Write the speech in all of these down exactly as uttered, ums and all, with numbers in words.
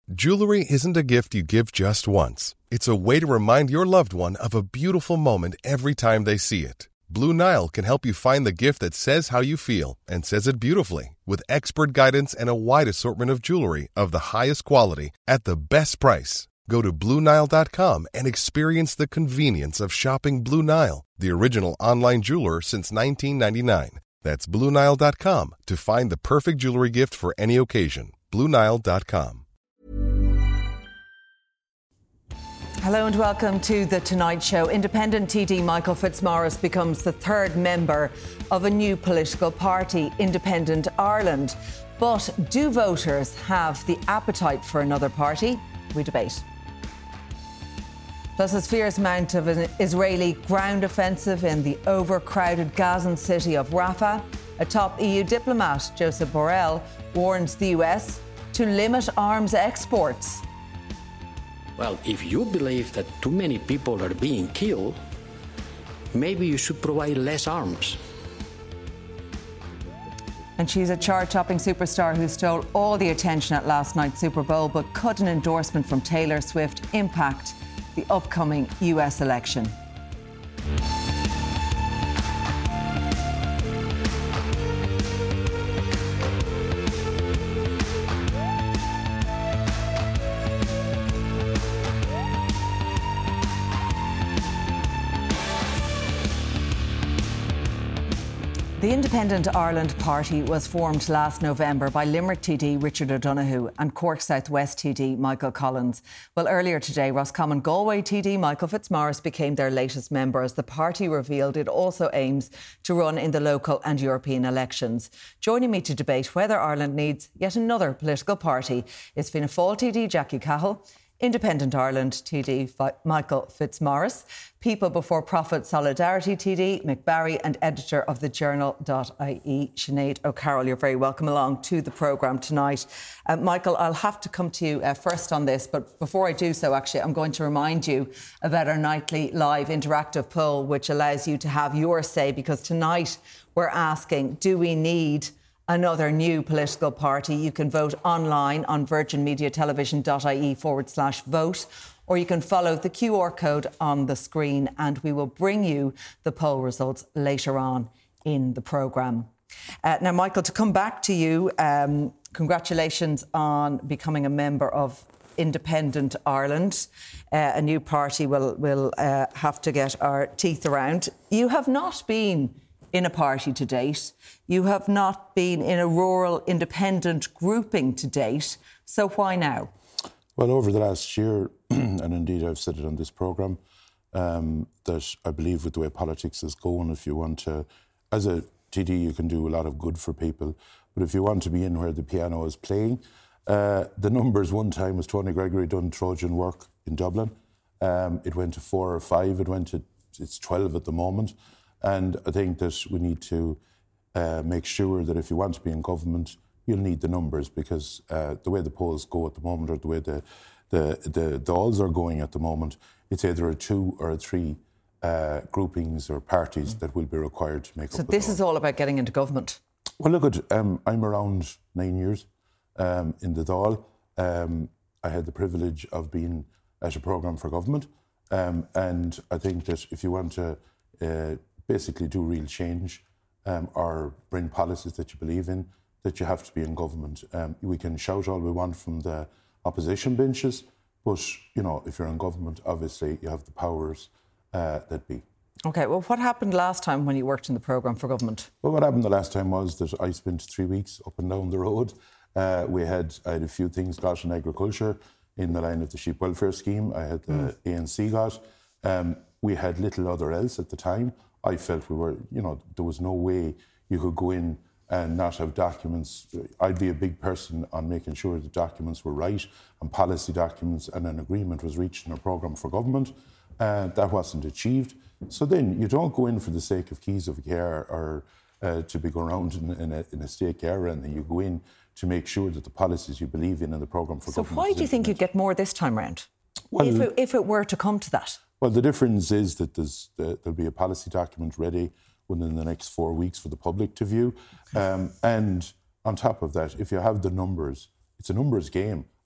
Jewelry isn't a gift you give just once. It's a way to remind your loved one of a beautiful moment every time they see it. Blue Nile can help you find the gift that says how you feel and says it beautifully, with expert guidance and a wide assortment of jewelry of the highest quality at the best price. Go to Blue Nile dot com and experience the convenience of shopping Blue Nile, the original online jeweler since nineteen ninety-nine. That's Blue Nile dot com to find the perfect jewelry gift for any occasion. Blue Nile dot com. Hello and welcome to The Tonight Show. Independent T D Michael Fitzmaurice becomes the third member of a new political party, Independent Ireland. But do voters have the appetite for another party? We debate. Plus, as fears mount of an Israeli ground offensive in the overcrowded Gazan city of Rafah, a top E U diplomat, Josep Borrell, warns the U S to limit arms exports. Well, if you believe that too many people are being killed, maybe you should provide less arms. And she's a chart-topping superstar who stole all the attention at last night's Super Bowl, but could an endorsement from Taylor Swift impact the upcoming U S election? The Independent Ireland Party was formed last November by Limerick T D Richard O'Donoghue and Cork South West T D Michael Collins. Well, earlier today, Roscommon Galway T D Michael Fitzmaurice became their latest member, as the party revealed it also aims to run in the local and European elections. Joining me to debate whether Ireland needs yet another political party is Fianna Fáil T D Jackie Cahill, Independent Ireland T D Michael Fitzmaurice, People Before Profit Solidarity T D Mick Barry, and editor of the journal dot I E Sinead O'Carroll. You're very welcome along to the programme tonight. Uh, Michael, I'll have to come to you uh, first on this, but before I do so, actually, I'm going to remind you about our nightly live interactive poll, which allows you to have your say, because tonight we're asking, do we need another new political party? You can vote online on virgin media television dot I E forward slash vote, or you can follow the Q R code on the screen, and we will bring you the poll results later on in the programme. Uh, now, Michael, to come back to you, um, congratulations on becoming a member of Independent Ireland, uh, a new party we'll, we'll uh, have to get our teeth around. You have not been in a party to date. You have not been in a rural independent grouping to date. So why now? Well, over the last year, and indeed I've said it on this programme, um, that I believe with the way politics is going, if you want to, as a T D, you can do a lot of good for people, but if you want to be in where the piano is playing, uh, the numbers one time was Tony Gregory done Trojan work in Dublin. Um, it went to four or five, it went to, it's twelve at the moment. And I think that we need to uh, make sure that if you want to be in government, you'll need the numbers, because uh, the way the polls go at the moment, or the way the the the dolls are going at the moment, it's either a two or a three uh, groupings or parties mm. that will be required to make so up the this Dáil. Is all about getting into government? Well, look, at, um, I'm around nine years um, in the Dáil. Um, I had the privilege of being at a programme for government, um, and I think that if you want to uh, basically do real change um, or bring policies that you believe in, that you have to be in government. Um, we can shout all we want from the opposition benches, but, you know, if you're in government, obviously you have the powers uh, that be. OK, well, what happened last time when you worked in the programme for government? Well, what happened the last time was that I spent three weeks up and down the road. Uh, we had, I had a few things got in agriculture in the line of the sheep welfare scheme. I had the mm. A N C got. Um, we had little other else at the time. I felt we were, you know, there was no way you could go in and not have documents. I'd be a big person on making sure the documents were right, and policy documents, and an agreement was reached in a programme for government. Uh, that wasn't achieved. So then you don't go in for the sake of keys of a car or uh, to be going around in, in, a, in a state car, and then you go in to make sure that the policies you believe in and the programme for so government. So why do you think you'd get more this time round? Well, if, it, if it were to come to that? Well, the difference is that there's, uh, there'll be a policy document ready within the next four weeks for the public to view. Um, and on top of that, if you have the numbers, it's a numbers game.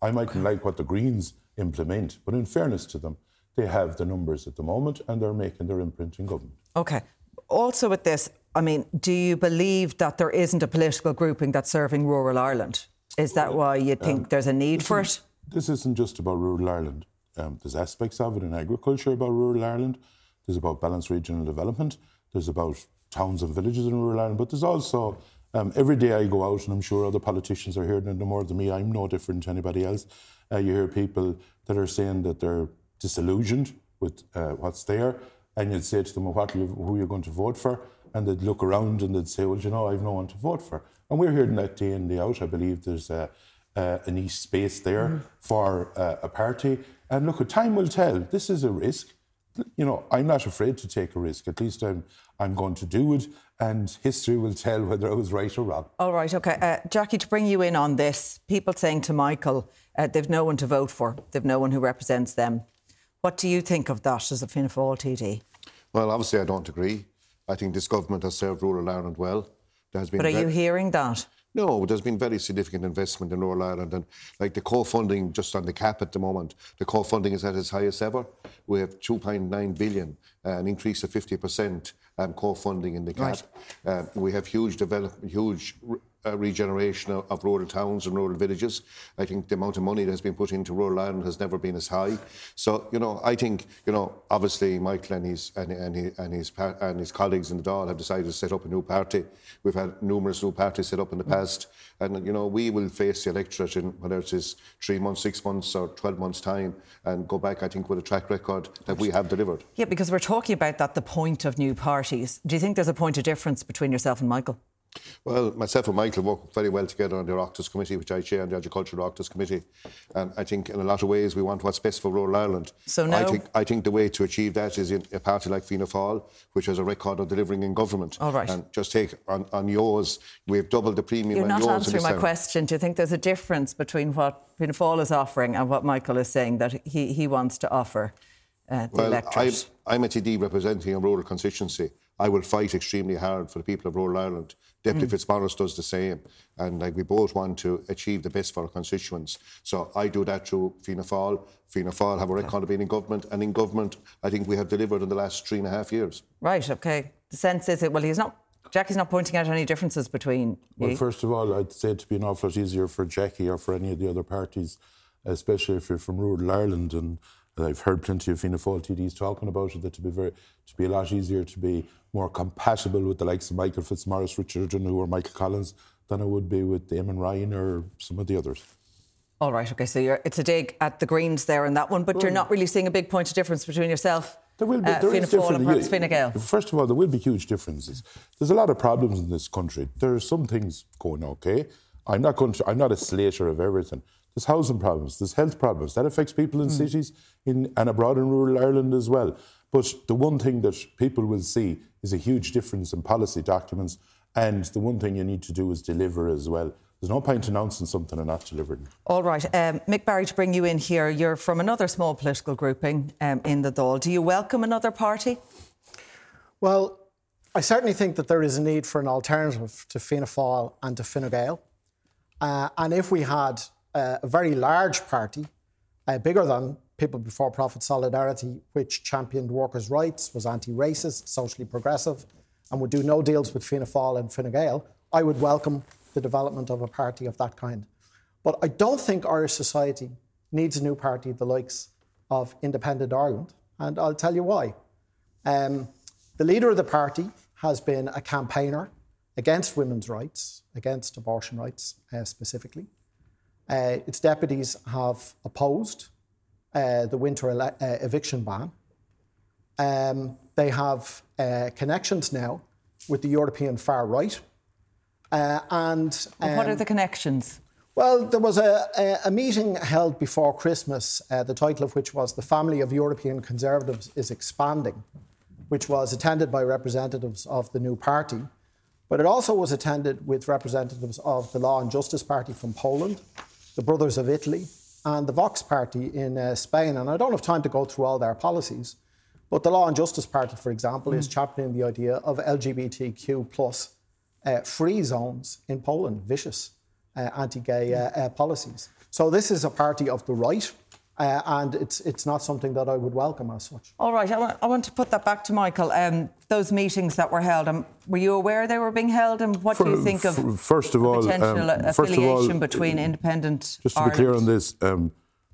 I mightn't okay. like what the Greens implement, but in fairness to them, they have the numbers at the moment and they're making their imprint in government. OK. Also with this, I mean, do you believe that there isn't a political grouping that's serving rural Ireland? Is that well, why you think um, there's a need for it? This isn't just about rural Ireland. Um, there's aspects of it in agriculture about rural Ireland. There's about balanced regional development. There's about towns and villages in rural Ireland. But there's also, um, every day I go out, and I'm sure other politicians are hearing it no more than me, I'm no different to anybody else. Uh, you hear people that are saying that they're disillusioned with uh, what's there, and you'd say to them, well, what are you, who are you going to vote for? And they'd look around and they'd say, well, you know, I've no one to vote for. And we're hearing that day in, day out. I believe there's a, a, a niche space there mm. for uh, a party. And look, time will tell. This is a risk. You know, I'm not afraid to take a risk. At least I'm I'm going to do it, and history will tell whether I was right or wrong. All right, OK. Uh, Jackie, to bring you in on this, people saying to Michael, uh, they've no one to vote for, they've no one who represents them. What do you think of that as a Fianna Fáil T D? Well, obviously I don't agree. I think this government has served rural Ireland well. There has been but are very... you hearing that? No, there's been very significant investment in rural Ireland, and like the co-funding just on the cap at the moment, the co-funding is at its highest ever. We have two point nine billion, uh, an increase of fifty percent um, co-funding in the cap. Right. Uh, we have huge development, huge uh, regeneration of, of rural towns and rural villages. I think the amount of money that has been put into rural Ireland has never been as high. So, you know, I think, you know, obviously Michael and his and, and, his, and, his, and his colleagues in the Dáil have decided to set up a new party. We've had numerous new parties set up in the past. And, you know, we will face the electorate in whether it is three months, six months or twelve months' time and go back, I think, with a track record that we have delivered. Yeah, because we're talking about that, the point of new parties. Do you think there's a point of difference between yourself and Michael? Well, myself and Michael work very well together on the Oireachtas Committee, which I chair, and the Agricultural Oireachtas Committee. And I think in a lot of ways we want what's best for rural Ireland. So no. I think, I think the way to achieve that is in a party like Fianna Fáil, which has a record of delivering in government. All right. And just take on, on yours, we've doubled the premium You're on yours. You're not answering my time. question. Do you think there's a difference between what Fianna Fáil is offering and what Michael is saying that he, he wants to offer uh, the well, electorate? I'm, I'm a T D representing a rural constituency. I will fight extremely hard for the people of rural Ireland. Deputy mm. Fitzmaurice does the same. And like, we both want to achieve the best for our constituents. So I do that through Fianna Fáil. Fianna Fáil have a record of being in government. And in government, I think we have delivered in the last three and a half years. Right, OK. The sense is, that well, he's not... Jackie's not pointing out any differences between Well, you. first of all, I'd say it'd be an awful lot easier for Jackie or for any of the other parties, especially if you're from rural Ireland. And I've heard plenty of Fianna Fáil T Ds talking about it, that to be very, to be a lot easier to be more compatible with the likes of Michael Fitzmaurice, Richard O'Donoghue or Michael Collins than it would be with Eamon Ryan or some of the others. All right, OK, so you're, it's a dig at the Greens there in that one, but well, you're not really seeing a big point of difference between yourself, there will be, uh, there Fianna Fáil and perhaps Fine Gael. First of all, there will be huge differences. There's a lot of problems in this country. There are some things going OK. I'm not going to, I'm not a slater of everything. There's housing problems, there's health problems. That affects people in mm. cities in, and abroad in rural Ireland as well. But the one thing that people will see is a huge difference in policy documents, and the one thing you need to do is deliver as well. There's no point announcing something and not delivering. All right. Um, Mick Barry, to bring you in here, you're from another small political grouping um, in the Dáil. Do you welcome another party? Well, I certainly think that there is a need for an alternative to Fianna Fáil and to Fine Gael. Uh, and if we had uh, a very large party, uh, bigger than People Before Profit Solidarity, which championed workers' rights, was anti-racist, socially progressive, and would do no deals with Fianna Fáil and Fine Gael, I would welcome the development of a party of that kind. But I don't think Irish society needs a new party the likes of Independent Ireland, and I'll tell you why. Um, the leader of the party has been a campaigner against women's rights, against abortion rights uh, specifically. Uh, its deputies have opposed uh, the winter ele- uh, eviction ban. Um, they have uh, connections now with the European far right. Uh, and um, what are the connections? Well, there was a, a, a meeting held before Christmas, uh, the title of which was "The Family of European Conservatives is Expanding," which was attended by representatives of the new party. But it also was attended with representatives of the Law and Justice Party from Poland, the Brothers of Italy, and the Vox Party in uh, Spain. And I don't have time to go through all their policies, but the Law and Justice Party, for example, mm. is championing the idea of L G B T Q plus uh, free zones in Poland, vicious uh, anti-gay uh, uh, policies. So this is a party of the right, uh, and it's it's not something that I would welcome as such. All right, I want, I want to put that back to Michael. Um, those meetings that were held, um, were you aware they were being held? And what For, do you think of f- first of all, potential um, affiliation first of all, between independent Just to Ireland? be clear on this, um,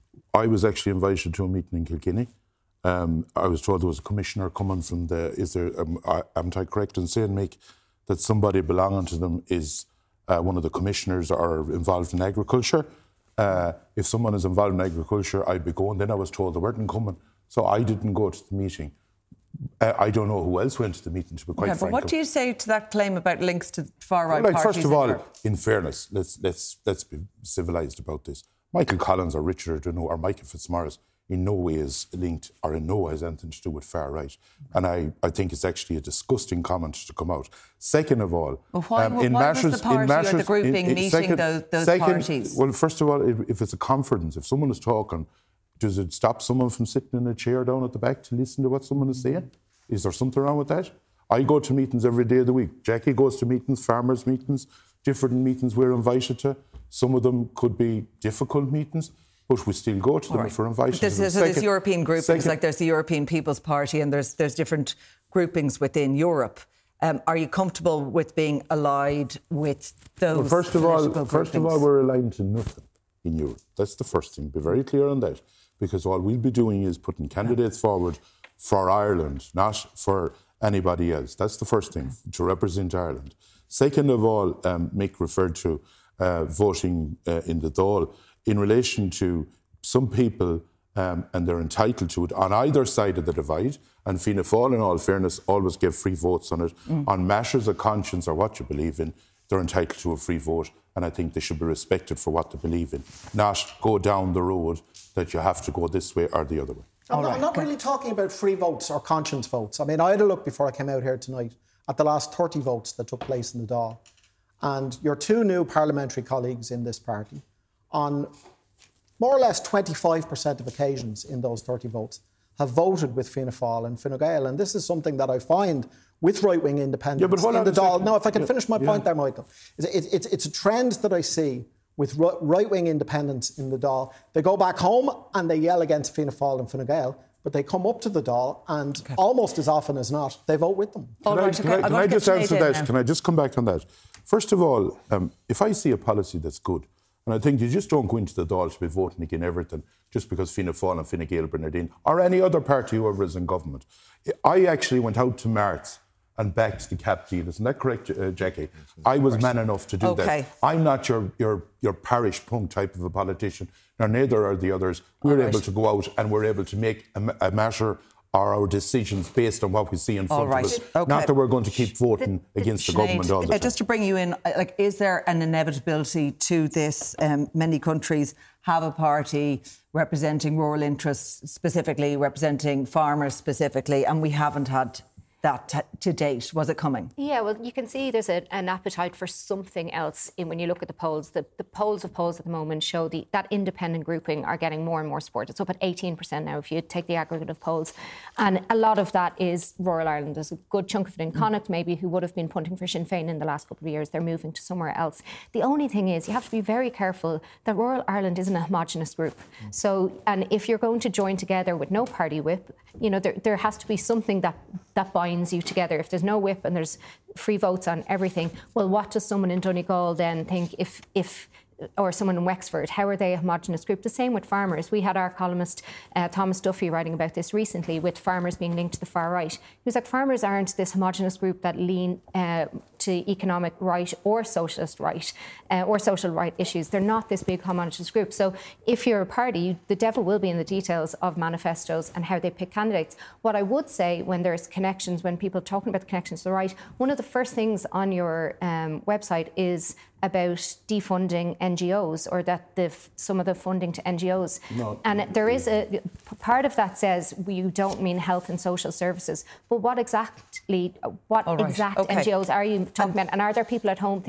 I was actually invited to a meeting in Kilkenny. Um, I was told there was a commissioner coming from the. Is there? Um, I, am I correct in saying, Mick, that somebody belonging to them is uh, one of the commissioners or involved in agriculture? Uh, if someone is involved in agriculture, I'd be going. Then I was told they weren't coming, so I didn't go to the meeting. Uh, I don't know who else went to the meeting, to be quite okay, frank. But what do you say to that claim about links to far right well, like, parties? First of all, in fairness, let's let's let's be civilised about this. Michael Collins or Richard O'Donoghue or Michael Fitzmaurice in no way is linked or in no way has anything to do with far right. And I, I think it's actually a disgusting comment to come out. Second of all, well, why, um, in why Mashers, was the party in Mashers, or the grouping in, in meeting second, those, those second, parties? Well, first of all, if, if it's a conference, if someone is talking, does it stop someone from sitting in a chair down at the back to listen to what someone is saying? Is there something wrong with that? I go to meetings every day of the week. Jackie goes to meetings, farmers' meetings, different meetings we're invited to. Some of them could be difficult meetings, but we still go to them right. if we're invited this, to them. So Second, there's European groupings, second, like there's the European People's Party and there's there's different groupings within Europe. Um, are you comfortable with being allied with those well, first of all, political First of groupings? all, we're aligned to nothing in Europe. That's the first thing. Be very clear on that. Because all we'll be doing is putting candidates yeah. forward for Ireland, not for anybody else. That's the first thing, to represent Ireland. Second of all, um, Mick referred to uh, voting uh, in the Dáil in relation to some people, um, and they're entitled to it, on either side of the divide, and Fianna Fáil, in all fairness, always give free votes on it. Mm. On matters of conscience or what you believe in, they're entitled to a free vote, and I think they should be respected for what they believe in, not go down the road that you have to go this way or the other way. I'm, right. not, I'm not really talking about free votes or conscience votes. I mean, I had a look before I came out here tonight at the last thirty votes that took place in the Dáil. And your two new parliamentary colleagues in this party, on more or less twenty-five percent of occasions in those thirty votes, have voted with Fianna Fáil and Fine Gael. And this is something that I find with right-wing independents yeah, but hold in on the a Dáil. second. No, if I can yeah, finish my yeah. point there, Michael. It's, it, it's, it's a trend that I see with right-wing independents in the Dáil. They go back home and they yell against Fianna Fáil and Fine Gael, but they come up to the Dáil and okay. almost as often as not, they vote with them. Can right, I, okay. can I, can I just answer that? Now. Can I just come back on that? First of all, um, if I see a policy that's good, and I think you just don't go into the Dáil to be voting against everything just because Fianna Fáil and Fine Gael Bernardine or any other party, whoever is in government. I actually went out to Marts and backed the cap deal. Isn't that correct, uh, Jackie? I was man enough to do okay. that. I'm not your, your your parish punk type of a politician, nor neither are the others. We're right. able to go out and we're able to make a, a measure or our decisions based on what we see in front right. of us. Okay. Not that we're going to keep voting the, the, against the Sinead, government all the time. Just to bring you in, like, is there an inevitability to this? Um, many countries have a party representing rural interests specifically, representing farmers specifically, and we haven't had that t- to date. Was it coming? Yeah, well, you can see there's a, an appetite for something else in when you look at the polls. The, the polls of polls at the moment show the, that independent grouping are getting more and more support. It's up at eighteen percent now if you take the aggregate of polls. And a lot of that is rural Ireland. There's a good chunk of it in Connacht, maybe, who would have been punting for Sinn Féin in the last couple of years. They're moving to somewhere else. The only thing is you have to be very careful that rural Ireland isn't a homogenous group. Mm. So, and if you're going to join together with no party whip, you know, there, there has to be something that, that binds you together. If there's no whip and there's free votes on everything, well, what does someone in Donegal then think if if or someone in Wexford, how are they a homogenous group? The same with farmers. We had our columnist uh, Thomas Duffy writing about this recently, with farmers being linked to the far right. He was like, farmers aren't this homogenous group that lean uh, to economic right or socialist right uh, or social right issues. They're not this big homogenous group. So if you're a party, the devil will be in the details of manifestos and how they pick candidates. What I would say when there's connections, when people are talking about the connections to the right, one of the first things on your um, website is about defunding N G Os, or that the some of the funding to N G Os. No. And there is a part of that says you don't mean health and social services, but what exactly, what right. exact okay. N G Os are you talking um, about? And are there people at home thinking,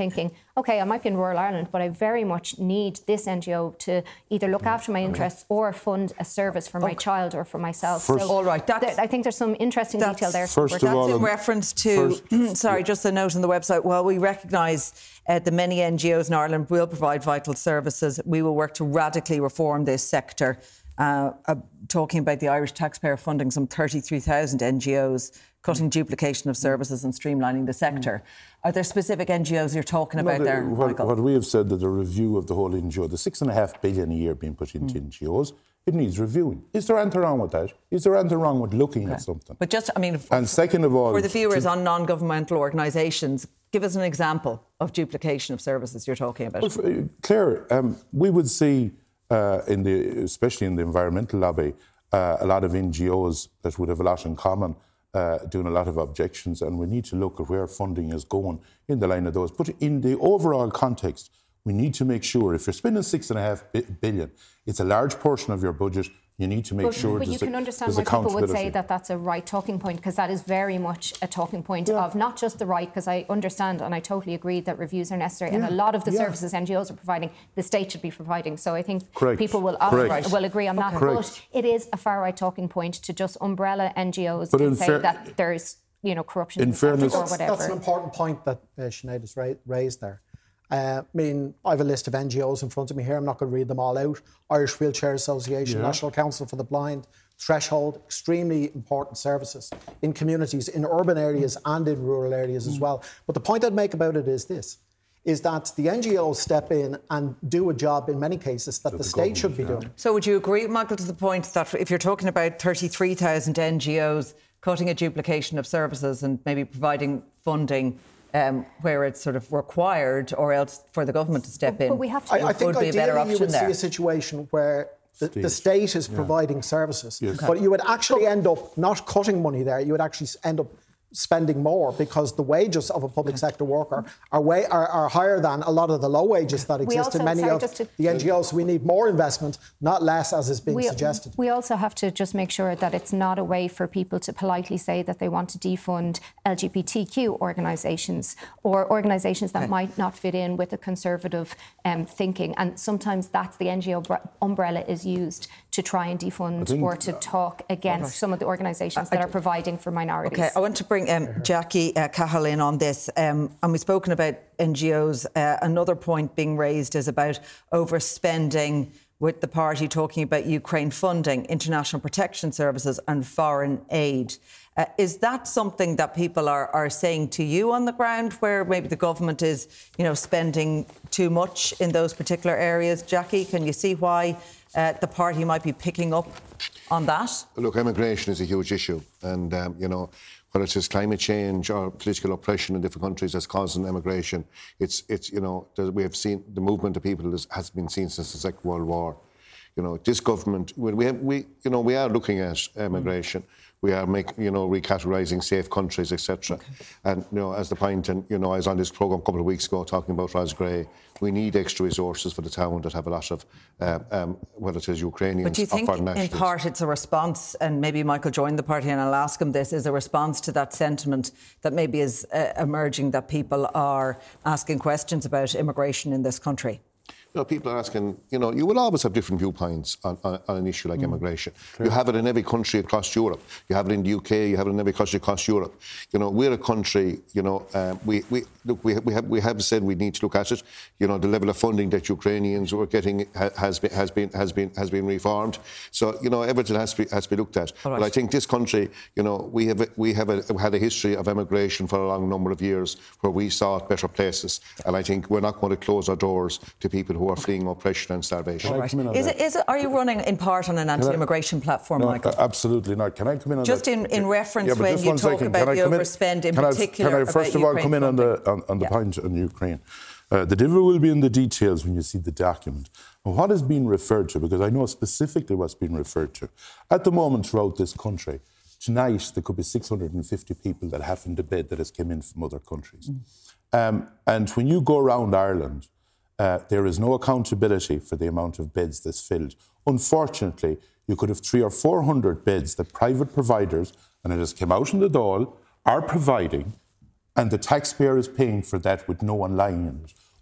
OK, I might be in rural Ireland, but I very much need this N G O to either look after my interests or fund a service for my okay. child or for myself. First, so all right, that's, I think there's some interesting detail there. First of that's all, in reference to, first, sorry, yeah. just a note on the website. While we recognise uh, the many N G Os in Ireland will provide vital services, we will work to radically reform this sector. Uh, uh, talking about the Irish taxpayer funding some thirty-three thousand N G Os, cutting duplication of services and streamlining the sector. Are there specific N G Os you're talking about no, the, there, what, Michael? What we have said that the review of the whole N G O, the six and a half billion a year being put into mm. N G Os, it needs reviewing. Is there anything wrong with that? Is there anything wrong with looking okay. at something? But just, I mean, and second of all, for the viewers to, on non-governmental organisations, give us an example of duplication of services you're talking about. Well, uh, Claire, um, we would see, uh, in the, especially in the environmental lobby, uh, a lot of N G Os that would have a lot in common. Uh, doing a lot of objections, and we need to look at where funding is going in the line of those. But in the overall context, we need to make sure if you're spending six and a half billion, it's a large portion of your budget. You need to make but, sure. But you can understand why people would say that that's a right talking point, because that is very much a talking point yeah. of not just the right, because I understand and I totally agree that reviews are necessary, yeah. and a lot of the yeah. services N G Os are providing, the state should be providing. So I think Correct. people will often, will agree on that. Okay. But it is a far right talking point to just umbrella N G Os but and say fair, that there's you know corruption in, in fairness, or whatever. That's an important point that uh, Sinead has ra- raised there. Uh, I mean, I have a list of N G Os in front of me here. I'm not going to read them all out. Irish Wheelchair Association, yeah. National Council for the Blind, Threshold, extremely important services in communities, in urban areas mm. and in rural areas mm. as well. But the point I'd make about it is this, is that the N G Os step in and do a job in many cases that, that the, the state should be yeah. doing. So would you agree, Michael, to the point that if you're talking about thirty-three thousand N G Os cutting a duplication of services and maybe providing funding Um, where it's sort of required, or else for the government to step but, in, but we have to, I, I think would be a better option you would there. see a situation where the state, the state is yeah. providing services, yes. but you would actually end up not cutting money there. You would actually end up spending more, because the wages of a public sector worker are way are, are higher than a lot of the low wages that exist also, in many sorry, of to, the N G Os. So we need more investment, not less, as is being we, suggested. We also have to just make sure that it's not a way for people to politely say that they want to defund L G B T Q organisations or organisations that okay. might not fit in with a conservative um, thinking. And sometimes that's the N G O umbrella is used to try and defund think, or to talk against right. some of the organisations that I, I, are providing for minorities. Okay, I want to bring Um, Jackie uh, Cahill in on this, um, and we've spoken about N G Os. Uh, another point being raised is about overspending, with the party talking about Ukraine funding, international protection services and foreign aid. Uh, is that something that people are, are saying to you on the ground, where maybe the government is, you know, spending too much in those particular areas? Jackie, can you see why uh, the party might be picking up on that? Look, immigration is a huge issue, and um, you know, whether it's climate change or political oppression in different countries that's causing immigration, it's it's you know we have seen the movement of people has been seen since the Second World War. You know, this government, we have, we you know we are looking at immigration. Mm. We are making, you know, recategorising safe countries, et cetera. Okay. And, you know, as the point, and, you know, I was on this programme a couple of weeks ago talking about Rosgray. We need extra resources for the town that have a lot of, uh, um, whether it is Ukrainians but do you think or foreign nationals. In part it's a response, and maybe Michael joined the party and I'll ask him this, is a response to that sentiment that maybe is uh, emerging, that people are asking questions about immigration in this country? You know, people are asking, you know, you will always have different viewpoints on, on, on an issue like mm. immigration. True. You have it in every country across Europe. You have it in the U K, you have it in every country across Europe. You know, we're a country, you know, uh, we, we, look, we, we, have, we have said we need to look at it. You know, the level of funding that Ukrainians were getting ha, has, been, has, been, has, been, has been reformed. So, you know, everything has to be, has to be looked at. Right. But I think this country, you know, we have, we have a, had a history of immigration for a long number of years where we sought better places. And I think we're not going to close our doors to people who are fleeing oppression and starvation. Right. Is it, is it, are you running in part on an anti-immigration I, platform, no, Michael? Absolutely not. Can I come in on just that? Just in, in reference yeah, when you talk about the overspend in can particular. I, can I first of all come in on the, on, on the yeah. point on Ukraine? Uh, the devil will be in the details when you see the document. And what is being referred to, because I know specifically what's being referred to. At the moment throughout this country, tonight there could be six hundred fifty people that have in the bed that has come in from other countries. Mm. Um, and when you go around Ireland, Uh, there is no accountability for the amount of beds that's filled. Unfortunately, you could have three or four hundred beds that private providers, and it has come out in the Dáil, are providing, and the taxpayer is paying for that with no one lying in it.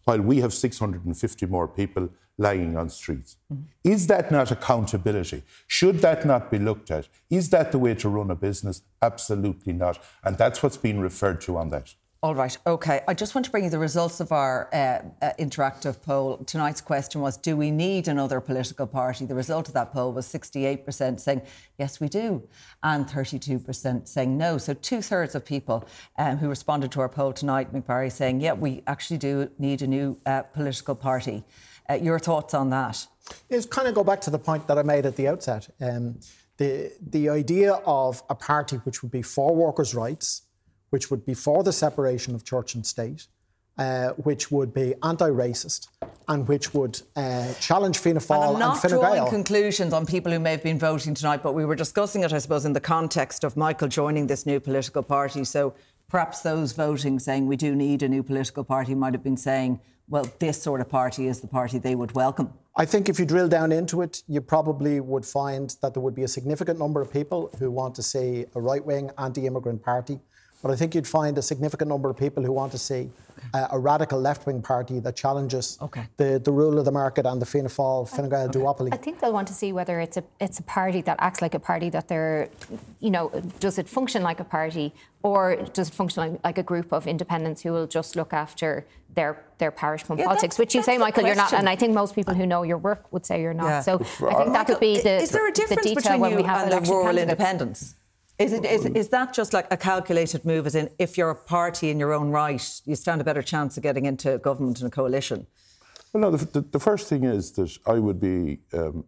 while we have six hundred fifty more people lying on streets. Mm-hmm. Is that not accountability? Should that not be looked at? Is that the way to run a business? Absolutely not. And that's what's been referred to on that. All right, OK. I just want to bring you the results of our uh, uh, interactive poll. Tonight's question was, do we need another political party? The result of that poll was sixty-eight percent saying, yes, we do, and thirty-two percent saying no. So two-thirds of people um, who responded to our poll tonight, Mick Barry, saying, yeah, we actually do need a new uh, political party. Uh, your thoughts on that? It's kind of go back to the point that I made at the outset. Um, the, the idea of a party which would be for workers' rights, which would be for the separation of church and state, uh, which would be anti-racist, and which would uh, challenge Fianna Fáil and, and I'm not Fine drawing Gael. conclusions on people who may have been voting tonight, but we were discussing it, I suppose, in the context of Michael joining this new political party. So perhaps those voting saying we do need a new political party might have been saying, well, this sort of party is the party they would welcome. I think if you drill down into it, you probably would find that there would be a significant number of people who want to see a right-wing anti-immigrant party. But I think you'd find a significant number of people who want to see uh, a radical left-wing party that challenges okay. the, the rule of the market and the Fianna Fáil, Fine Gael okay. duopoly. I think they'll want to see whether it's a it's a party that acts like a party, that they're, you know, does it function like a party, or does it function like, like a group of independents who will just look after their their parish yeah, politics, which you say, Michael, you're not, and I think most people who know your work would say you're not. Yeah. So I think that would be the, is there a difference the detail between when you we have and the rural candidates. independents? Is, it, is, is that just like a calculated move, as in if you're a party in your own right, you stand a better chance of getting into government and a coalition? Well, no, the, the, the first thing is that I would be... Um,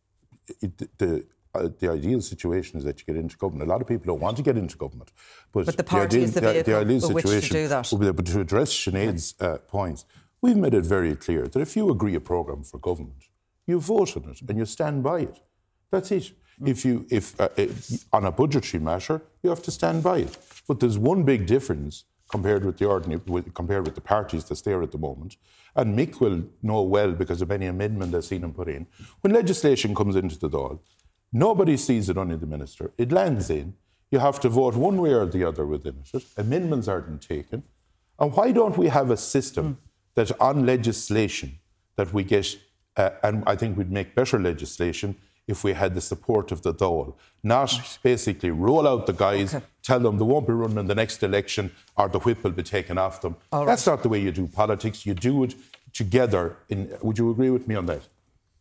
it, the uh, the ideal situation is that you get into government. A lot of people don't want to get into government. But, but the party the ideal, is the vehicle the, the ideal with situation which to do that. Will be able to address Sinead's uh, points. We've made it very clear that if you agree a programme for government, you vote on it and you stand by it. That's it. If you, if uh, it, on a budgetary matter, you have to stand by it. But there's one big difference compared with the ordinary, with, compared with the parties that's there at the moment. And Mick will know well because of any amendment I've seen him put in. When legislation comes into the Dáil, nobody sees it only the minister. It lands in. You have to vote one way or the other within it. Amendments aren't taken. And why don't we have a system mm. that on legislation that we get, uh, and I think we'd make better legislation if we had the support of the Dáil, not basically roll out the guys, okay. tell them they won't be running in the next election or the whip will be taken off them. All That's right. not the way you do politics. You do it together. In, would you agree with me on that?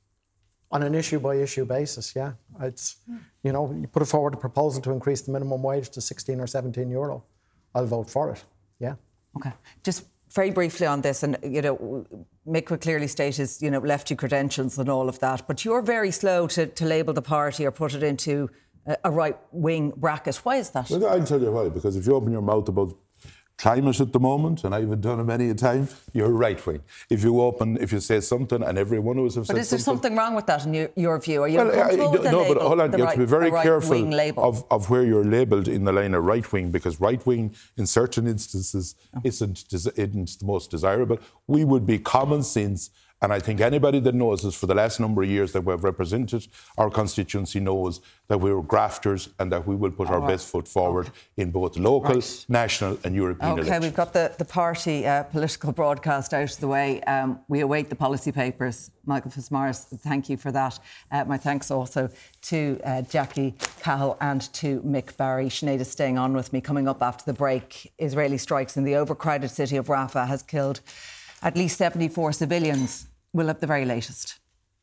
On an issue-by-issue basis, yeah. It's, you know, you put forward a proposal to increase the minimum wage to sixteen or seventeen euro. I'll vote for it, yeah. OK. Just very briefly on this, and, you know, Mick would clearly state his, you know, lefty credentials and all of that, but you're very slow to, to label the party or put it into a, a right-wing bracket. Why is that? Well, I'll tell you why, because if you open your mouth about climate at the moment, and I've done it many a time, you're right-wing. If you open, if you say something, and every one of us have said something... But is there something wrong with that in your, your view? Are you well, uncomfortable I, with the No, label, but hold on, you have to be very right, careful of, of where you're labelled in the line of right-wing, because right-wing, in certain instances, oh. isn't, isn't the most desirable. We would be common sense. And I think anybody that knows us for the last number of years that we've represented our constituency knows that we're grafters and that we will put All our right. best foot forward okay. in both local, right. national and European okay, elections. OK, we've got the, the party uh, political broadcast out of the way. Um, we await the policy papers. Michael Fitzmaurice, thank you for that. Uh, my thanks also to uh, Jackie Cahill and to Mick Barry. Sinead is staying on with me. Coming up after the break, Israeli strikes in the overcrowded city of Rafah has killed at least seventy-four civilians. We'll have the very latest.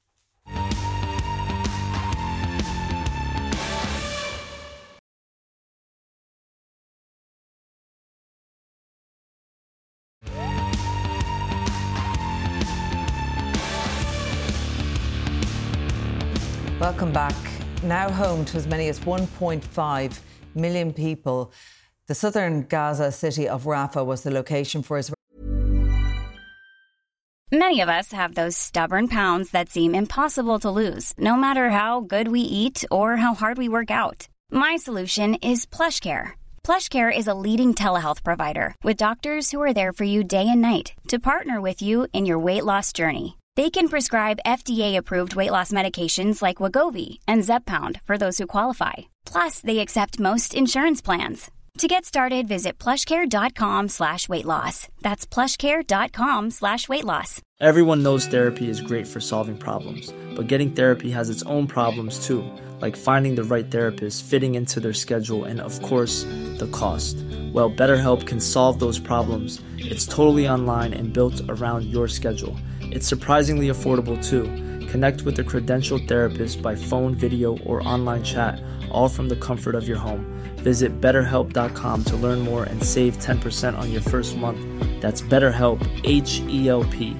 Welcome back. Now home to as many as one point five million people, the southern Gaza city of Rafah was the location for Israel. Many of us have those stubborn pounds that seem impossible to lose, no matter how good we eat or how hard we work out. My solution is PlushCare. PlushCare is a leading telehealth provider with doctors who are there for you day and night to partner with you in your weight loss journey. They can prescribe F D A-approved weight loss medications like Wegovy and Zepbound for those who qualify. Plus, they accept most insurance plans. To get started, visit plushcare.com slash weight loss. That's plushcare.com slash weight loss. Everyone knows therapy is great for solving problems, but getting therapy has its own problems too, like finding the right therapist, fitting into their schedule, and of course, the cost. Well, BetterHelp can solve those problems. It's totally online and built around your schedule. It's surprisingly affordable too. Connect with a credentialed therapist by phone, video, or online chat, all from the comfort of your home. Visit better help dot com to learn more and save ten percent on your first month. That's BetterHelp, H E L P.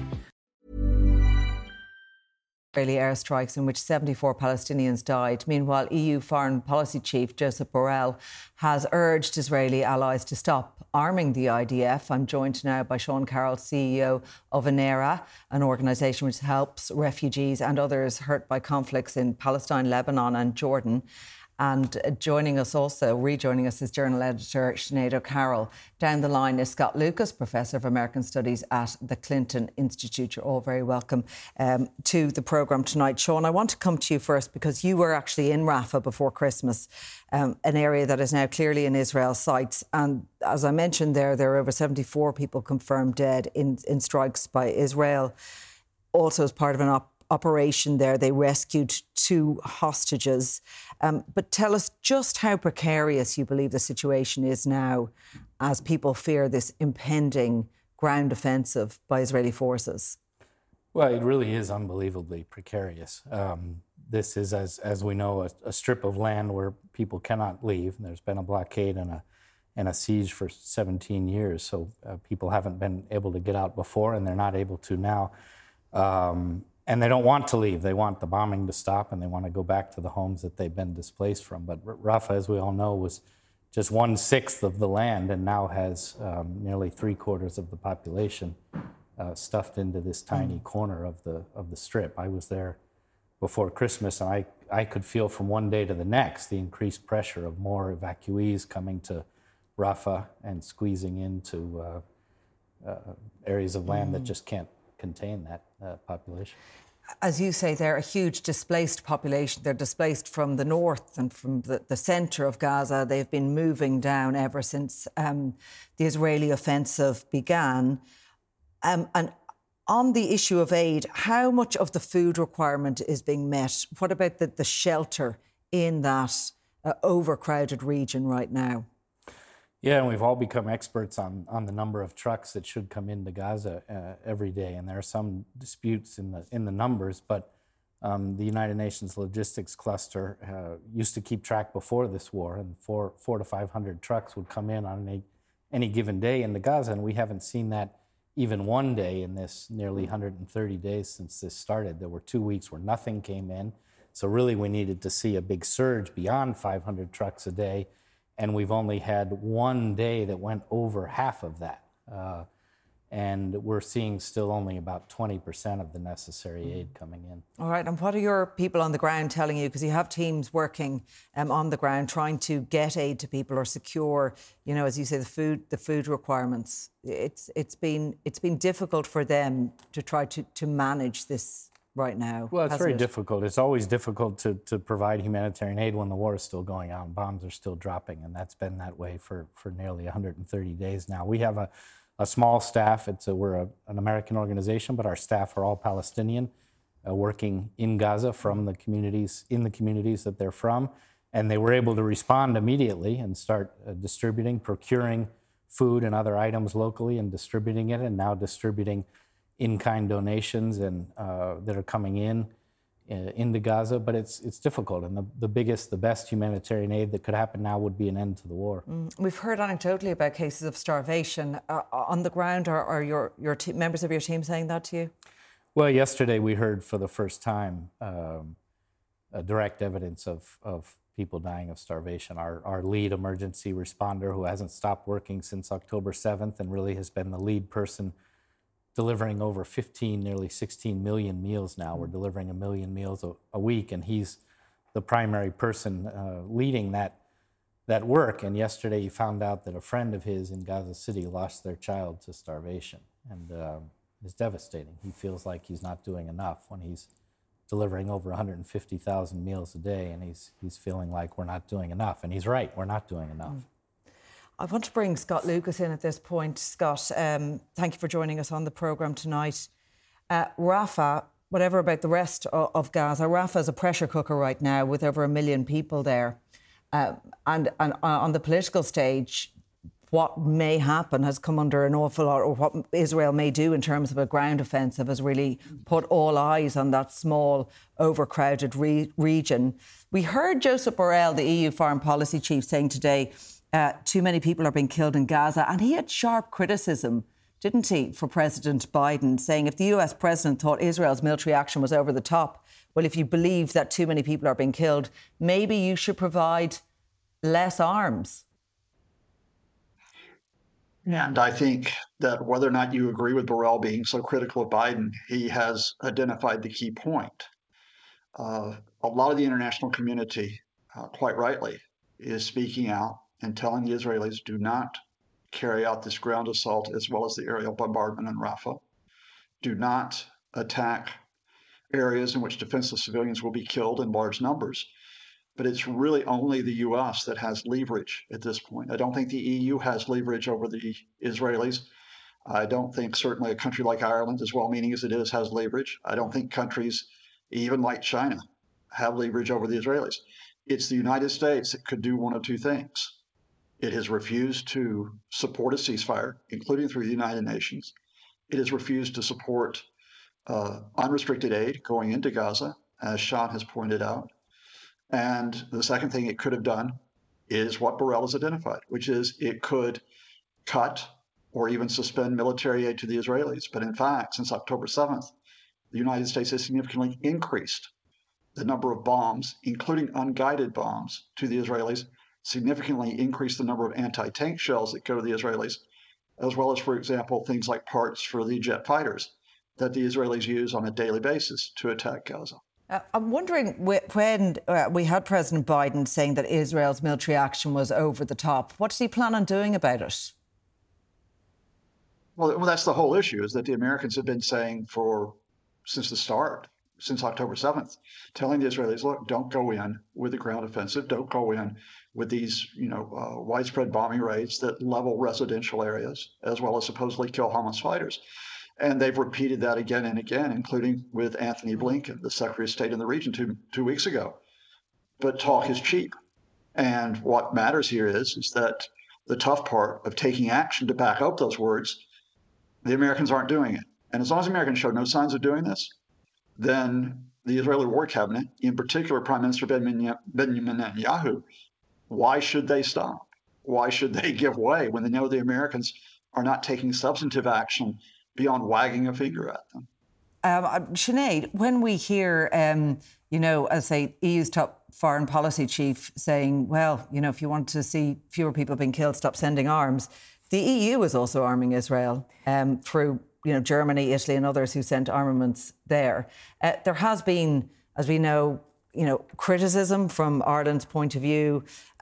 Israeli airstrikes in which seventy-four Palestinians died. Meanwhile, E U Foreign Policy Chief Joseph Borrell has urged Israeli allies to stop arming the I D F. I'm joined now by Sean Carroll, C E O of UNRWA, an organisation which helps refugees and others hurt by conflicts in Palestine, Lebanon and Jordan. And joining us also, rejoining us, is journal editor Sinead O'Carroll. Down the line is Scott Lucas, Professor of American Studies at the Clinton Institute. You're all very welcome um, to the programme tonight. Sean, I want to come to you first because you were actually in Rafah before Christmas, um, an area that is now clearly in Israel's sights. And as I mentioned there, there are over seventy-four people confirmed dead in, in strikes by Israel. Also as part of an op- operation there, they rescued two hostages. Um, but tell us just how precarious you believe the situation is now as people fear this impending ground offensive by Israeli forces. Well, it really is unbelievably precarious. Um, this is, as as we know, a, a strip of land where people cannot leave. There's been a blockade and a and a siege for seventeen years, so uh, people haven't been able to get out before, and they're not able to now. Um, And they don't want to leave. They want the bombing to stop, and they want to go back to the homes that they've been displaced from. But Rafah, as we all know, was just one-sixth of the land and now has um, nearly three-quarters of the population uh, stuffed into this tiny corner of the of the strip. I was there before Christmas, and I, I could feel from one day to the next the increased pressure of more evacuees coming to Rafah and squeezing into uh, uh, areas of land mm. that just can't contain that uh, population. As you say, they're a huge displaced population. They're displaced from the north and from the, the centre of Gaza. They've been moving down ever since um, the Israeli offensive began. Um, and on the issue of aid, how much of the food requirement is being met? What about the, the shelter in that uh, overcrowded region right now? Yeah, and we've all become experts on, on the number of trucks that should come into Gaza uh, every day, and there are some disputes in the in the numbers. But um, the United Nations Logistics Cluster uh, used to keep track before this war, and four four to five hundred trucks would come in on any any given day into Gaza, and we haven't seen that even one day in this nearly one hundred thirty days since this started. There were two weeks where nothing came in, so really we needed to see a big surge beyond five hundred trucks a day. And we've only had one day that went over half of that. Uh, and we're seeing still only about twenty percent of the necessary aid coming in. All right, and what are your people on the ground telling you? Because you have teams working um, on the ground trying to get aid to people or secure, you know, as you say, the food the food requirements. It's it's been it's been difficult for them to try to, to manage this right now. Well, it's very it? difficult. It's always difficult to, to provide humanitarian aid when the war is still going on. Bombs are still dropping, and that's been that way for, for nearly one hundred thirty days now. We have a, a small staff. It's a, we're a, an American organization, but our staff are all Palestinian, uh, working in Gaza from the communities, in the communities that they're from. And they were able to respond immediately and start uh, distributing, procuring food and other items locally and distributing it, and now distributing in-kind donations and uh, that are coming in uh, into Gaza, but it's it's difficult. And the, the biggest, the best humanitarian aid that could happen now would be an end to the war. Mm. We've heard anecdotally about cases of starvation uh, on the ground. Are, are your your te- members of your team saying that to you? Well, yesterday we heard for the first time um, a direct evidence of of people dying of starvation. Our our lead emergency responder, who hasn't stopped working since October seventh and really has been the lead person delivering over fifteen, nearly sixteen million meals now. We're delivering a million meals a, a week, and he's the primary person uh, leading that that work. And yesterday he found out that a friend of his in Gaza City lost their child to starvation, and uh, it's devastating. He feels like he's not doing enough when he's delivering over one hundred fifty thousand meals a day, and he's he's feeling like we're not doing enough. And he's right, we're not doing enough. Mm. I want to bring Scott Lucas in at this point. Scott, um, thank you for joining us on the programme tonight. Uh, Rafah, whatever about the rest of, of Gaza, Rafah is a pressure cooker right now with over a million people there. Uh, and, and on the political stage, what may happen has come under an awful lot, or what Israel may do in terms of a ground offensive has really put all eyes on that small, overcrowded re- region. We heard Joseph Borrell, the E U foreign policy chief, saying today uh, too many people are being killed in Gaza, and he had sharp criticism, didn't he, for President Biden, saying if the U S president thought Israel's military action was over the top, well, if you believe that too many people are being killed, maybe you should provide less arms. And I think that whether or not you agree with Borrell being so critical of Biden, he has identified the key point. Uh, a lot of the international community, uh, quite rightly, is speaking out and telling the Israelis do not carry out this ground assault as well as the aerial bombardment in Rafah. Do not attack areas in which defenseless civilians will be killed in large numbers. But it's really only the U S that has leverage at this point. I don't think the E U has leverage over the Israelis. I don't think certainly a country like Ireland, as well-meaning as it is, has leverage. I don't think countries, even like China, have leverage over the Israelis. It's the United States that could do one of two things. It has refused to support a ceasefire, including through the United Nations. It has refused to support uh, unrestricted aid going into Gaza, as Sean has pointed out. And the second thing it could have done is what Borrell has identified, which is it could cut or even suspend military aid to the Israelis. But in fact, since October seventh, the United States has significantly increased the number of bombs, including unguided bombs, to the Israelis, significantly increased the number of anti-tank shells that go to the Israelis, as well as, for example, things like parts for the jet fighters that the Israelis use on a daily basis to attack Gaza. Uh, I'm wondering, when uh, we had President Biden saying that Israel's military action was over the top, what did he plan on doing about it? Well, well, that's the whole issue, is that the Americans have been saying for since the start, since October seventh, telling the Israelis, look, don't go in with a ground offensive, don't go in with these, you know, uh, widespread bombing raids that level residential areas, as well as supposedly kill Hamas fighters. And they've repeated that again and again, including with Anthony Blinken, the Secretary of State in the region two, two weeks ago. But talk is cheap. And what matters here is, is that the tough part of taking action to back up those words, the Americans aren't doing it. And as long as the Americans show no signs of doing this, then the Israeli War Cabinet, in particular Prime Minister Benjamin Netanyahu, why should they stop? Why should they give way when they know the Americans are not taking substantive action beyond wagging a finger at them? Um, Sinead, when we hear, um, you know, as say, E U's top foreign policy chief saying, well, you know, if you want to see fewer people being killed, stop sending arms. The E U is also arming Israel um, through, you know, Germany, Italy and others who sent armaments there. Uh, there has been, as we know, you know, criticism from Ireland's point of view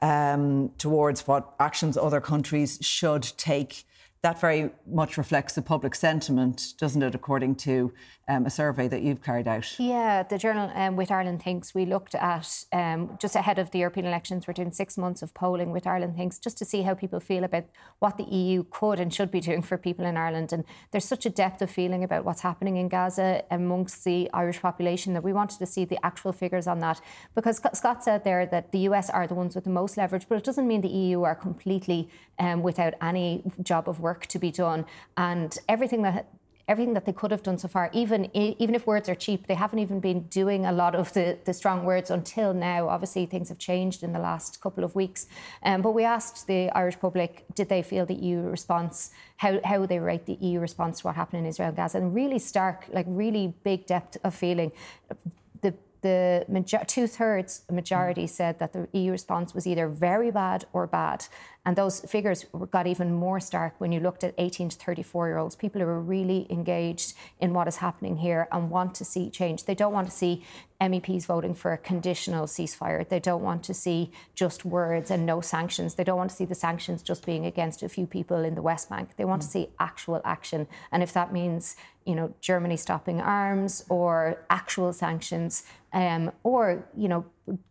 um, towards what actions other countries should take. That very much reflects the public sentiment, doesn't it, according to um, a survey that you've carried out? Yeah, the journal um, With Ireland Thinks, we looked at, um, just ahead of the European elections, we're doing six months of polling with Ireland Thinks, just to see how people feel about what the E U could and should be doing for people in Ireland. And there's such a depth of feeling about what's happening in Gaza amongst the Irish population that we wanted to see the actual figures on that. Because Scott said there that the U S are the ones with the most leverage, but it doesn't mean the E U are completely um, without any job of work to be done. And everything that everything that they could have done so far, even even if words are cheap, they haven't even been doing a lot of the, the strong words until now. Obviously, things have changed in the last couple of weeks. Um, but we asked the Irish public, did they feel the E U response, how, how would they rate the E U response to what happened in Israel and Gaza? And really stark, like really big depth of feeling. The The major- two-thirds majority said that the E U response was either very bad or bad. And those figures got even more stark when you looked at eighteen to thirty-four-year-olds, people who are really engaged in what is happening here and want to see change. They don't want to see M E Ps voting for a conditional ceasefire. They don't want to see just words and no sanctions. They don't want to see the sanctions just being against a few people in the West Bank. They want mm. to see actual action. And if that means, you know, Germany stopping arms or actual sanctions, um, or, you know,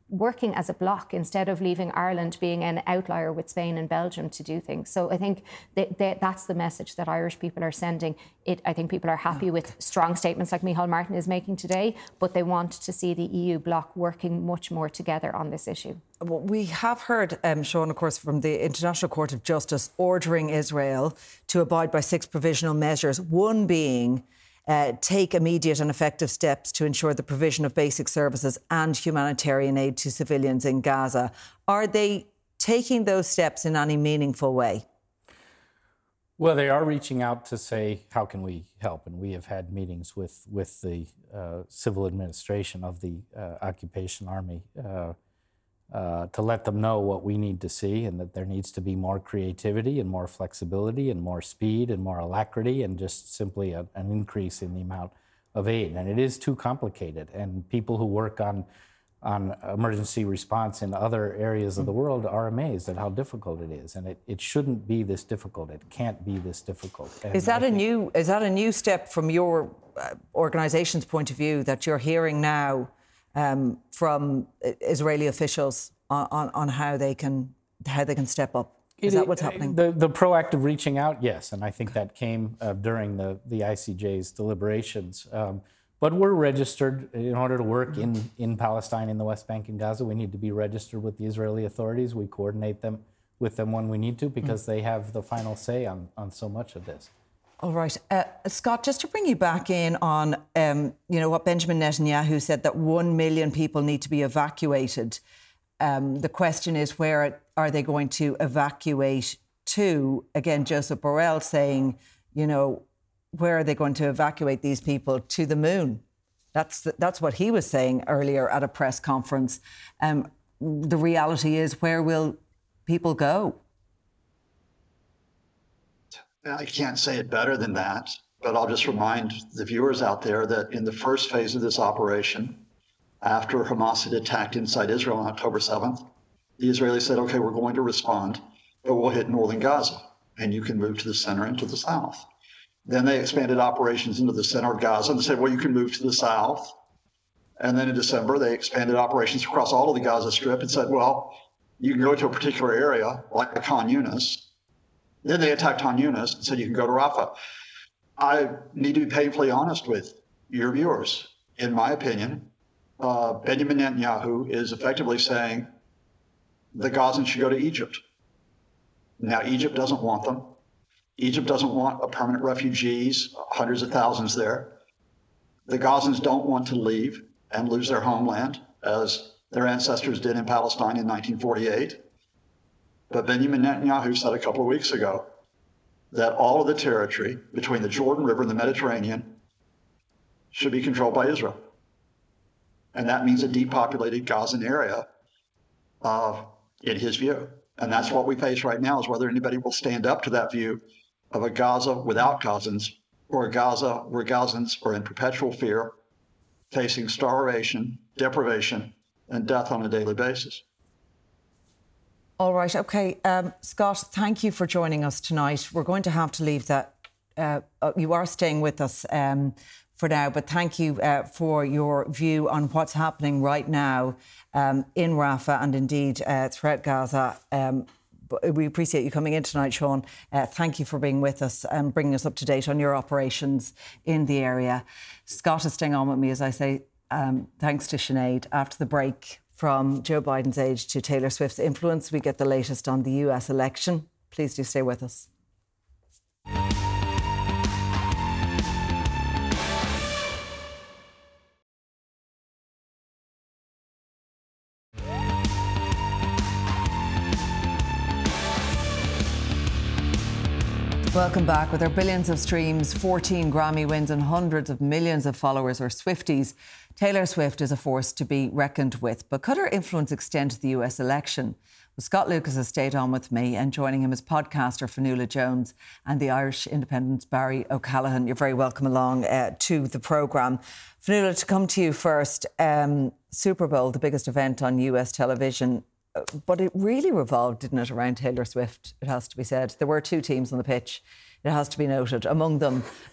working as a bloc instead of leaving Ireland being an outlier with Spain and Belgium to do things. So I think that, that that's the message that Irish people are sending. It, I think people are happy with strong statements like Micheál Martin is making today, but they want to see the E U bloc working much more together on this issue. Well, we have heard, um, Sean, of course, from the International Court of Justice ordering Israel to abide by six provisional measures, one being Uh, take immediate and effective steps to ensure the provision of basic services and humanitarian aid to civilians in Gaza. Are they taking those steps in any meaningful way? Well, they are reaching out to say, how can we help? And we have had meetings with, with the uh, civil administration of the uh, occupation army uh, uh, to let them know what we need to see, and that there needs to be more creativity and more flexibility and more speed and more alacrity, and just simply a, an increase in the amount of aid. And it is too complicated. And people who work on on emergency response in other areas of the world are amazed at how difficult it is. And it, it shouldn't be this difficult. It can't be this difficult. And is that I a think, new is that a new step from your uh, organisation's point of view that you're hearing now um, from Israeli officials on, on, on how they can how they can step up? Is it, that what's happening? The, the proactive reaching out, yes. And I think that came uh, during the, the I C J's deliberations. Um, But we're registered in order to work in, in Palestine, in the West Bank and Gaza. We need to be registered with the Israeli authorities. We coordinate them with them when we need to, because mm. they have the final say on, on so much of this. All right. Uh, Scott, just to bring you back in on, um, you know, what Benjamin Netanyahu said, that one million people need to be evacuated. Um, the question is, where are they going to evacuate to? Again, Joseph Borrell saying, you know, where are they going to evacuate these people? To the moon. That's the, that's what he was saying earlier at a press conference. Um, the reality is, where will people go? I can't say it better than that, but I'll just remind the viewers out there that in the first phase of this operation, after Hamas had attacked inside Israel on October seventh, the Israelis said, okay, we're going to respond, but we'll hit northern Gaza, and you can move to the center and to the south. Then they expanded operations into the center of Gaza and said, well, you can move to the south. And then in December, they expanded operations across all of the Gaza Strip and said, well, you can go to a particular area, like Khan Yunis. Then they attacked Khan Yunis and said, you can go to Rafah. I need to be painfully honest with your viewers. In my opinion, uh, Benjamin Netanyahu is effectively saying the Gazans should go to Egypt. Now, Egypt doesn't want them. Egypt doesn't want a permanent refugees, hundreds of thousands there. The Gazans don't want to leave and lose their homeland, as their ancestors did in Palestine in nineteen forty-eight. But Benjamin Netanyahu said a couple of weeks ago that all of the territory between the Jordan River and the Mediterranean should be controlled by Israel. And that means a depopulated Gazan area, uh, in his view. And that's what we face right now, is whether anybody will stand up to that view of a Gaza without Gazans, or a Gaza where Gazans are in perpetual fear, facing starvation, deprivation, and death on a daily basis. All right, OK. Um, Scott, thank you for joining us tonight. We're going to have to leave that. Uh, you are staying with us um, for now, but thank you uh, for your view on what's happening right now um, in Rafah and indeed uh, throughout Gaza. Um, we appreciate you coming in tonight, Sean. Uh, thank you for being with us and bringing us up to date on your operations in the area. Scott is staying on with me, as I say, um, thanks to Sinead. After the break, from Joe Biden's age to Taylor Swift's influence, we get the latest on the U S election. Please do stay with us. Welcome back. With her billions of streams, fourteen Grammy wins and hundreds of millions of followers or Swifties, Taylor Swift is a force to be reckoned with. But could her influence extend to the U S election? Well, Scott Lucas has stayed on with me, and joining him is podcaster Fionnuala Jones and the Irish Independent's Barry O'Callaghan. You're very welcome along uh, to the programme. Fionnuala, to come to you first, um, Super Bowl, the biggest event on U S television, but it really revolved, didn't it, around Taylor Swift, it has to be said. There were two teams on the pitch, it has to be noted. Among them,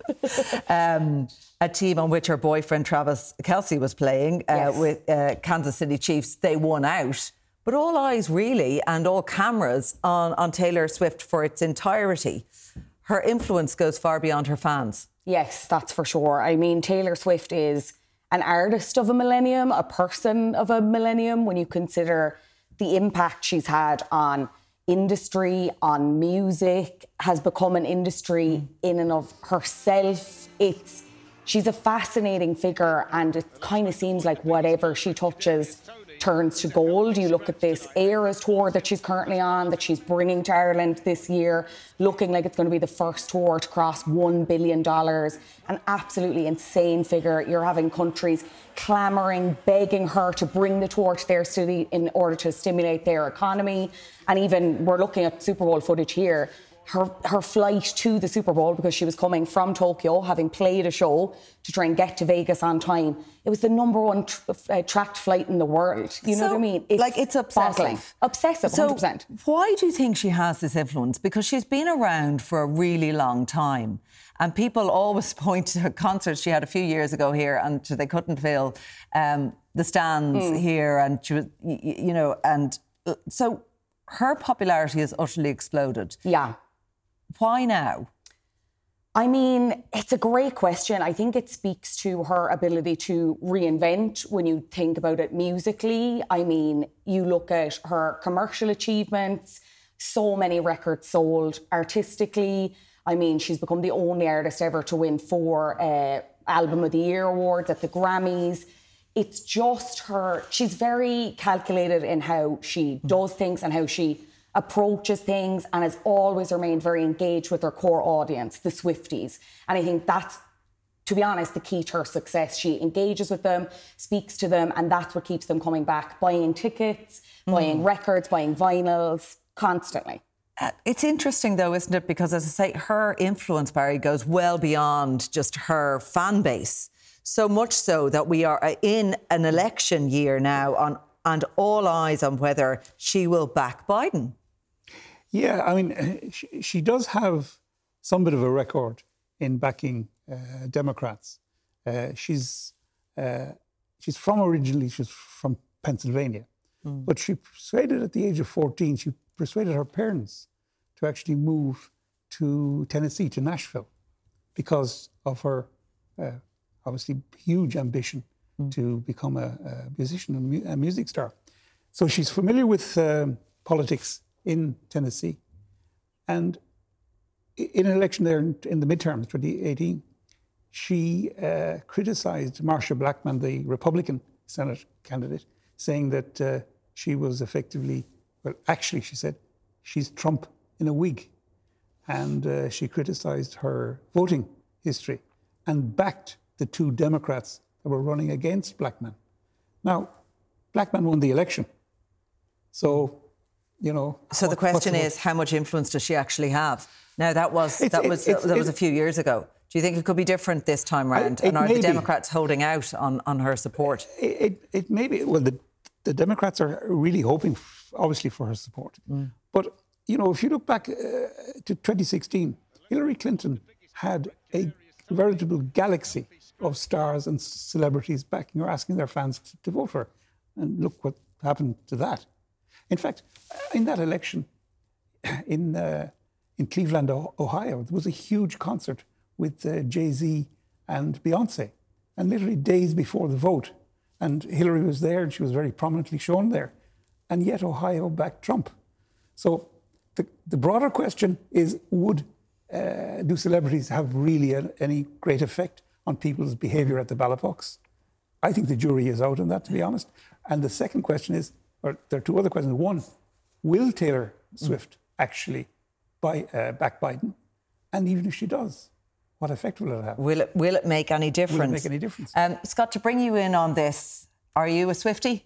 um, a team on which her boyfriend Travis Kelce was playing uh, Yes. with uh, Kansas City Chiefs. They won out. But all eyes really and all cameras on, on Taylor Swift for its entirety. Her influence goes far beyond her fans. Yes, that's for sure. I mean, Taylor Swift is an artist of a millennium, a person of a millennium, when you consider the impact she's had on industry, on music, has become an industry in and of herself. It's she's a fascinating figure, and it kind of seems like whatever she touches turns to gold. You look at this Eras tour that she's currently on, that she's bringing to Ireland this year, looking like it's going to be the first tour to cross one billion dollars. An absolutely insane figure. You're having countries clamouring, begging her to bring the tour to their city in order to stimulate their economy. And even, we're looking at Super Bowl footage here, Her, her flight to the Super Bowl, because she was coming from Tokyo, having played a show, to try and get to Vegas on time. It was the number one tr- uh, tracked flight in the world. You know So, what I mean? It's like, it's obsessive. boggling. Obsessive, one hundred percent. So why do you think she has this influence? Because she's been around for a really long time. And people always point to concerts she had a few years ago here, and they couldn't fill um, the stands Mm. here. And she was, y- y- you know, and uh, so her popularity has utterly exploded. Yeah. Why now? I mean, it's a great question. I think it speaks to her ability to reinvent when you think about it musically. I mean, you look at her commercial achievements, so many records sold. Artistically, I mean, she's become the only artist ever to win four uh, Album of the Year awards at the Grammys. It's just her, she's very calculated in how she does things and how she approaches things, and has always remained very engaged with her core audience, the Swifties. And I think that's, to be honest, the key to her success. She engages with them, speaks to them, and that's what keeps them coming back, buying tickets, mm. buying records, buying vinyls, constantly. Uh, it's interesting, though, isn't it? Because, as I say, her influence, Barry, goes well beyond just her fan base. So much so that we are in an election year now, on and all eyes on whether she will back Biden. Yeah, I mean, she, she does have some bit of a record in backing uh, Democrats. Uh, she's uh, she's from originally, she's from Pennsylvania, mm. but she persuaded at the age of fourteen, she persuaded her parents to actually move to Tennessee, to Nashville, because of her uh, obviously huge ambition mm. to become a, a musician and mu- a music star. So she's familiar with um, politics in Tennessee. And in an election there in, in the midterms, twenty eighteen, she uh, criticised Marsha Blackman, the Republican Senate candidate, saying that uh, she was effectively, well, actually, she said, she's Trump in a wig. And uh, she criticised her voting history and backed the two Democrats that were running against Blackman. Now, Blackman won the election. So, you know. So the what, question the is, how much influence does she actually have? Now, that was it's, that it, was it's, that it, was a few years ago. Do you think it could be different this time around? I, and are the Democrats be. holding out on, on her support? It, it, it may be. Well, the, the Democrats are really hoping, f- obviously, for her support. Mm. But, you know, if you look back uh, to twenty sixteen, Hillary Clinton had a veritable galaxy of stars and celebrities backing her, asking their fans to, to vote for her. And look what happened to that. In fact, in that election in uh, in Cleveland, Ohio, there was a huge concert with uh, Jay-Z and Beyonce, and literally days before the vote. And Hillary was there, and she was very prominently shown there. And yet Ohio backed Trump. So the, the broader question is, would uh, do celebrities have really a, any great effect on people's behaviour at the ballot box? I think the jury is out on that, to be honest. And the second question is, or there are two other questions. One, will Taylor Swift actually buy, uh, back Biden? And even if she does, what effect will it have? Will it, will it make any difference? Will it make any difference? Um, Scott, to bring you in on this, are you a Swiftie?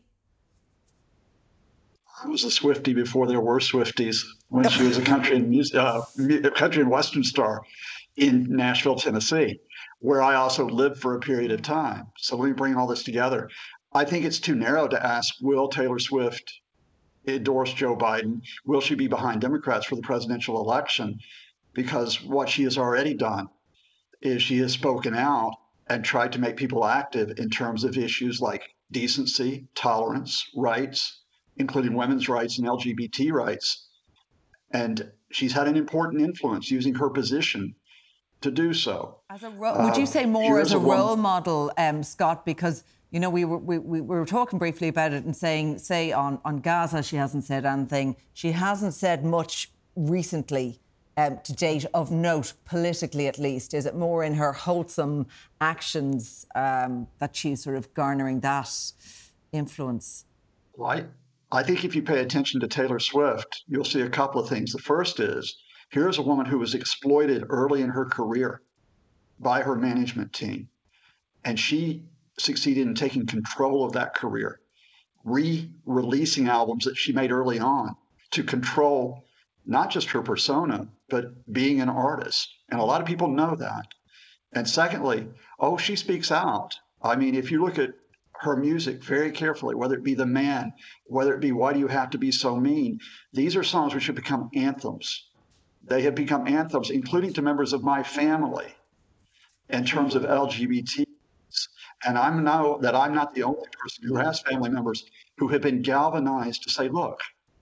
I was a Swiftie before there were Swifties, when she was a country and, music, uh, country and Western star in Nashville, Tennessee, where I also lived for a period of time. So let me bring all this together. I think it's too narrow to ask, will Taylor Swift endorse Joe Biden? Will she be behind Democrats for the presidential election? Because what she has already done is she has spoken out and tried to make people active in terms of issues like decency, tolerance, rights, including women's rights and L G B T rights. And she's had an important influence using her position to do so. As a ro- would you say more uh, as a, a role model, um, Scott? Because, you know, we were, we, we were talking briefly about it and saying, say, on, on Gaza, she hasn't said anything. She hasn't said much recently um, to date of note, politically at least. Is it more in her wholesome actions um, that she's sort of garnering that influence? Well, I, I think if you pay attention to Taylor Swift, you'll see a couple of things. The first is, here's a woman who was exploited early in her career by her management team, and she succeeded in taking control of that career, re-releasing albums that she made early on to control not just her persona, but being an artist. And a lot of people know that. And secondly, oh, she speaks out. I mean, if you look at her music very carefully, whether it be The Man, whether it be Why Do You Have to Be So Mean, these are songs which have become anthems. They have become anthems, including to members of my family, in terms of L G B T. And I know that I'm not the only person who has family members who have been galvanized to say, look,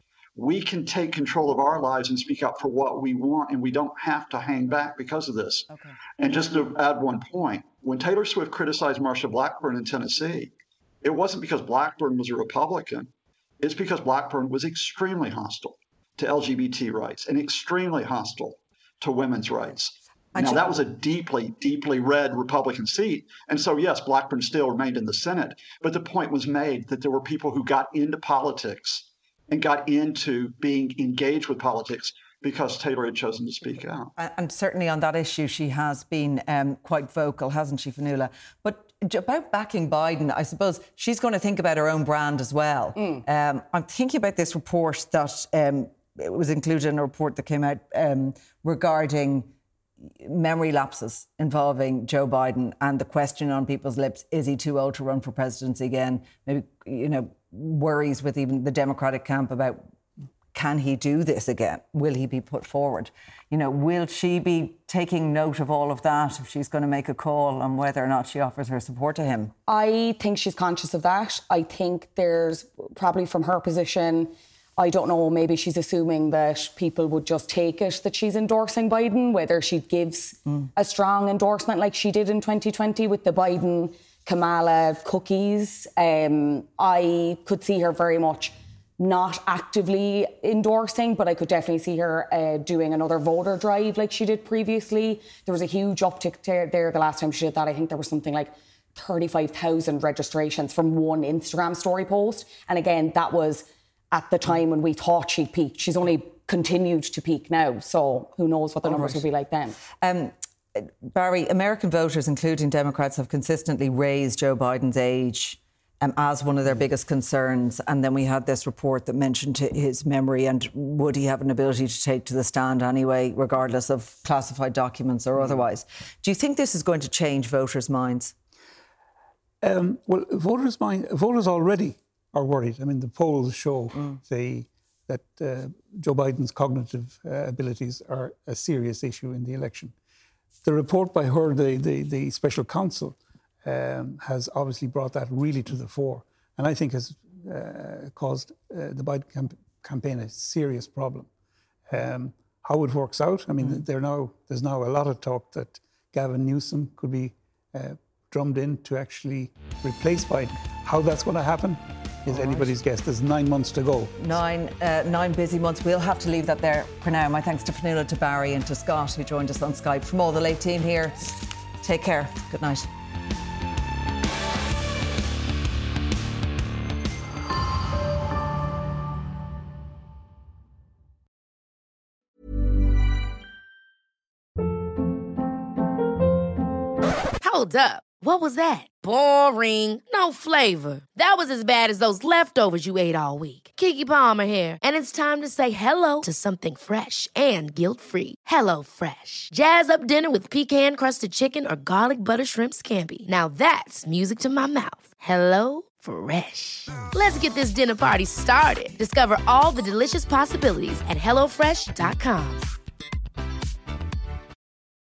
we can take control of our lives and speak out for what we want, and we don't have to hang back because of this. Okay. And just to add one point, when Taylor Swift criticized Marsha Blackburn in Tennessee, it wasn't because Blackburn was a Republican. It's because Blackburn was extremely hostile to L G B T rights and extremely hostile to women's rights. Now, that was a deeply, deeply red Republican seat. And so, yes, Blackburn still remained in the Senate. But the point was made that there were people who got into politics and got into being engaged with politics because Taylor had chosen to speak out. And certainly on that issue, she has been um, quite vocal, hasn't she, Fionnuala? But about backing Biden, I suppose she's going to think about her own brand as well. Mm. Um, I'm thinking about this report that um, it was included in a report that came out um, regarding memory lapses involving Joe Biden and the question on people's lips, is he too old to run for presidency again? Maybe, you know, worries with even the Democratic camp about, can he do this again? Will he be put forward? You know, will she be taking note of all of that if she's going to make a call on whether or not she offers her support to him? I think she's conscious of that. I think there's probably from her position, I don't know, maybe she's assuming that people would just take it that she's endorsing Biden, whether she gives mm. a strong endorsement like she did in twenty twenty with the Biden Kamala cookies. Um, I could see her very much not actively endorsing, but I could definitely see her uh, doing another voter drive like she did previously. There was a huge uptick there, there the last time she did that. I think there was something like thirty-five thousand registrations from one Instagram story post. And again, that was at the time when we thought she'd peaked. She's only continued to peak now, so who knows what the All numbers right. will be like then. Um, Barry, American voters, including Democrats, have consistently raised Joe Biden's age um, as one of their biggest concerns. And then we had this report that mentioned his memory and would he have an ability to take to the stand anyway, regardless of classified documents or otherwise. Do you think this is going to change voters' minds? Um, well, voters' mind, voters already are worried. I mean, the polls show mm. the, that uh, Joe Biden's cognitive uh, abilities are a serious issue in the election. The report by her, the, the, the special counsel, um, has obviously brought that really to the fore, and I think has uh, caused uh, the Biden camp- campaign a serious problem. Um, how it works out, I mean, mm. there now there's now a lot of talk that Gavin Newsom could be uh, drummed in to actually replace Biden. How that's going to happen is All anybody's right. guess. There's nine months to go. Nine uh, nine busy months. We'll have to leave that there for now. My thanks to Fionnuala, to Barry and to Scott, who joined us on Skype. From all the late team here, take care. Good night. Hold up. What was that? Boring. No flavor. That was as bad as those leftovers you ate all week. Keke Palmer here. And it's time to say hello to something fresh and guilt-free. Hello Fresh. Jazz up dinner with pecan-crusted chicken or garlic butter shrimp scampi. Now that's music to my mouth. Hello Fresh. Let's get this dinner party started. Discover all the delicious possibilities at hello fresh dot com.